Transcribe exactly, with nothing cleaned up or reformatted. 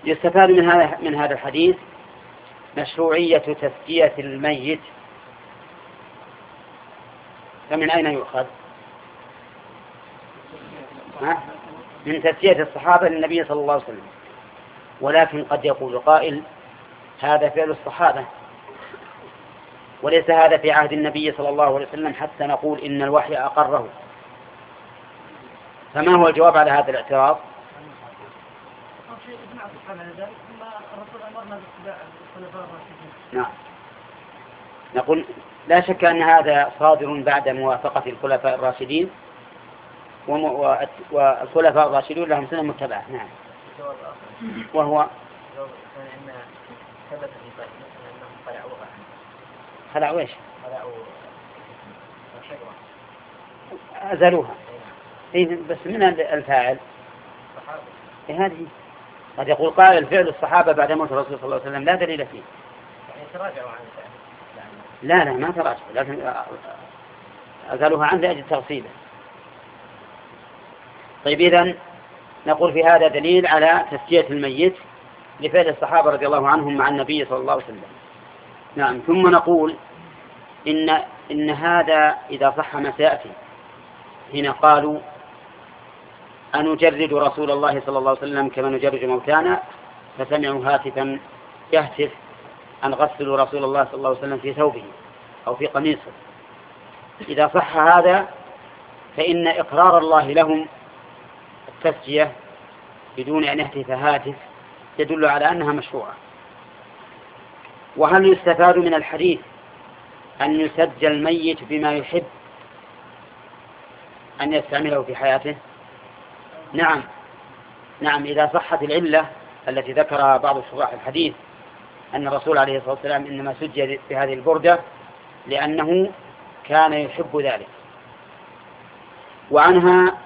يستفاد من هذا من هذا الحديث مشروعية تسجية الميت. فمن أين يؤخذ؟ من تسجية الصحابة للنبي صلى الله عليه وسلم. ولكن قد يقول قائل هذا فعل الصحابة وليس هذا في عهد النبي صلى الله عليه وسلم حتى نقول إن الوحي أقره. فما هو الجواب على هذا الاعتراض؟ نعم، نقول لا شك أن هذا صادر بعد موافقة الخلفاء الراشدين، والخلفاء الراشدون لهم سنة متبعة. نعم. وهو أن ثبت في صحيح أنهم خلعوها عنه. خلعوا إيش؟ خلعوا الشجرة. أزلوها. إيه بس من الفاعل؟ الصحابة. إيه هذه؟ قد يقول قائل فعل الصحابة بعد موت الرسول صلى الله عليه وسلم لا دليل فيه. يعني تراجعوا عن الفعل. لا لا ما تراجعوا، لكن أزلوها عن لأجل تغسيله. طيب إذن نقول في هذا دليل على تسجية الميت لفعل الصحابة رضي الله عنهم مع النبي صلى الله عليه وسلم. نعم. ثم نقول إن, إن هذا إذا صح ما سيأتي. هنا قالوا أنجرد رسول الله صلى الله عليه وسلم كما نجرد موتانا، فسمعوا هاتفا يهتف أن غسلوا رسول الله صلى الله عليه وسلم في ثوبه أو في قميصه. إذا صح هذا فإن إقرار الله لهم التسجية بدون أن يهتف هاتف يدل على أنها مشروعة. وهل يستفاد من الحديث أن يسجى الميت بما يحب أن يستعمله في حياته؟ نعم نعم إذا صحت العلة التي ذكرها بعض شراح الحديث أن الرسول عليه الصلاة والسلام إنما سجى بهذه البردة لأنه كان يحب ذلك. وعنها